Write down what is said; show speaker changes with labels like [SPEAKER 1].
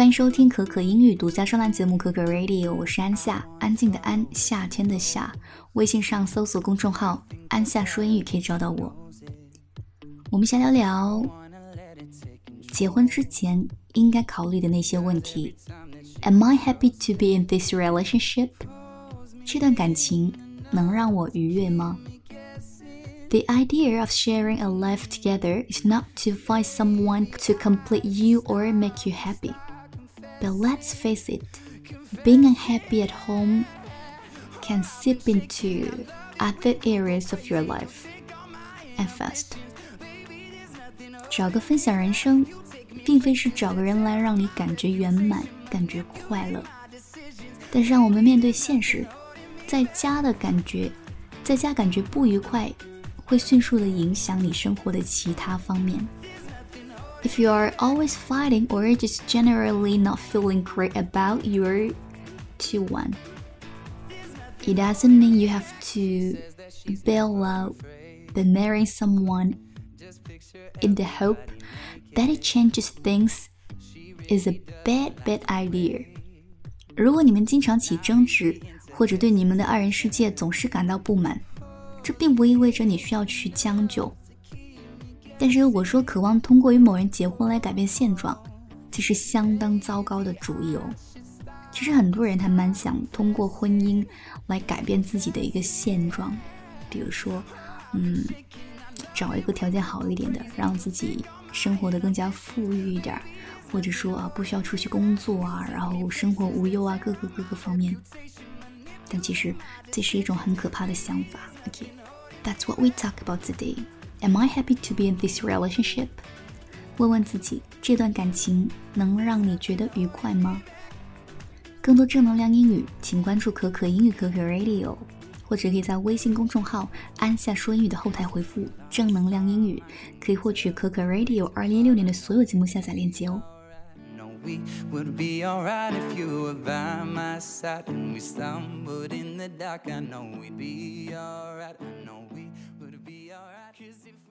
[SPEAKER 1] 迎收听可可英语独家专栏节目可可 Radio， 我是安夏，安静的安，夏天的夏。微信上搜索公众号安夏说英语可以找到我。我们先聊聊结婚之前应该考虑的那些问题。 Am I happy to be in this relationship? 这段感情能让我愉悦吗？ The idea of sharing a life together is not to find someone to complete you or make you happy. But let's face it, being unhappy at home can seep into other areas of your life and fast. 找个分享人生，并非是找个人来让你感觉圆满，感觉快乐。但是让我们面对现实，在家感觉不愉快，会迅速地影响你生活的其他方面。If you are always fighting or just generally not feeling great about your 2-1, it doesn't mean you have to bail out by marrying someone in the hope that it changes things is a bad idea. 如果你们经常起争执，或者对你们的二人世界总是感到不满，这并不意味着你需要去将就。但是如果说渴望通过与某人结婚来改变现状，这是相当糟糕的主意哦。其实很多人还蛮想通过婚姻来改变自己的一个现状，比如说找一个条件好一点的，让自己生活得更加富裕一点，或者说不需要出去工作然后生活无忧各个方面。但其实这是一种很可怕的想法。Okay, that's what we talk about today. Am I happy to be in this relationship? 问问自己，这段感情能让你觉得愉快吗？更多正能量英语，请关注可可英语可可 Radio， 或者可以在微信公众号安夏说英语的后台回复正能量英语，可以获取可可 Radio 2016年的所有节目下载链接哦。
[SPEAKER 2] We would be alright if you were by my side. When we stumbled in the dark, I know we'd be alright. I know we would be alright. 'Cause if